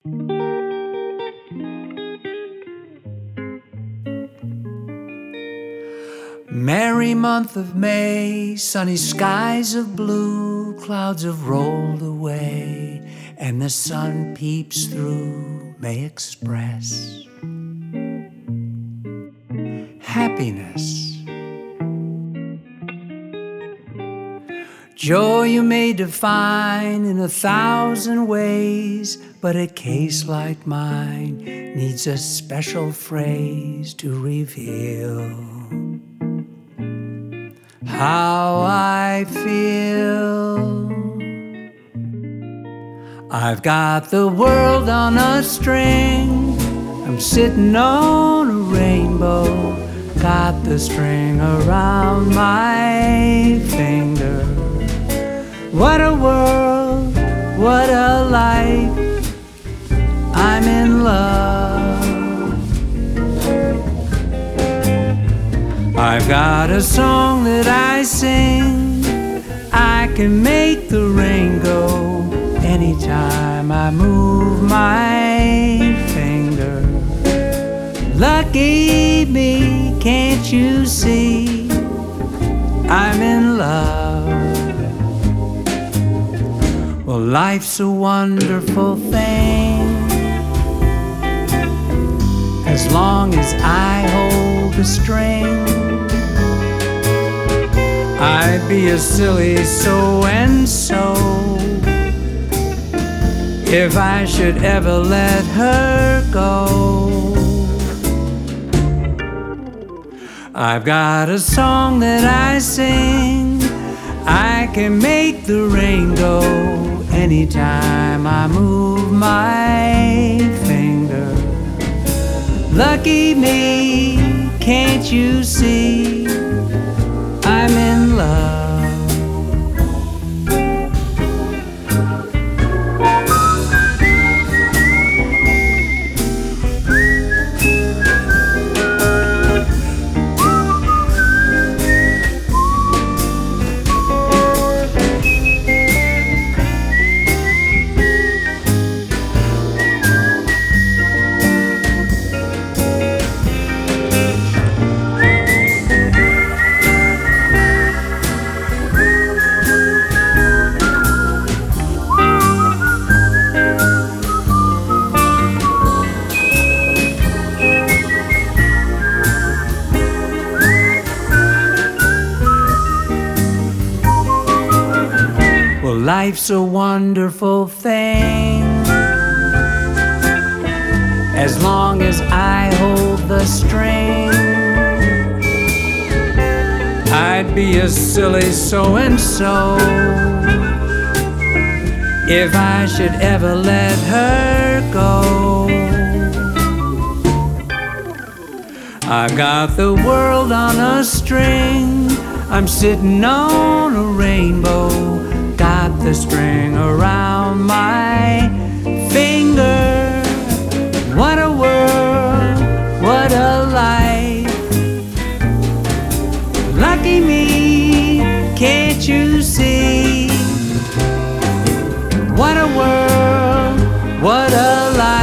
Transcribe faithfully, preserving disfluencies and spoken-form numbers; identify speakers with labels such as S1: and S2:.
S1: Merry month of May, sunny skies of blue, clouds have rolled away, and the sun peeps through, May Express. Happiness. Joy you may define in a thousand ways, but a case like mine needs a special phrase to reveal how I feel. I've got the world on a string, I'm sitting on a rainbow, got the string around my finger. What a world, what a life, I'm in love. I've got a song that I sing, I can make the rain go anytime I move my finger. Lucky me, can't you see, I'm in love. Well, life's a wonderful thing, as long as I hold the string. I'd be a silly so-and-so if I should ever let her go. I've got a song that I sing, I can make the rain go anytime I move my finger. Lucky me, can't you see, I'm in love. Life's a wonderful thing, as long as I hold the string. I'd be a silly so-and-so if I should ever let her go. I've got the world on a string, I'm sitting on a rainbow, got the string around my finger. What a world, what a life. Lucky me, can't you see? What a world, what a life.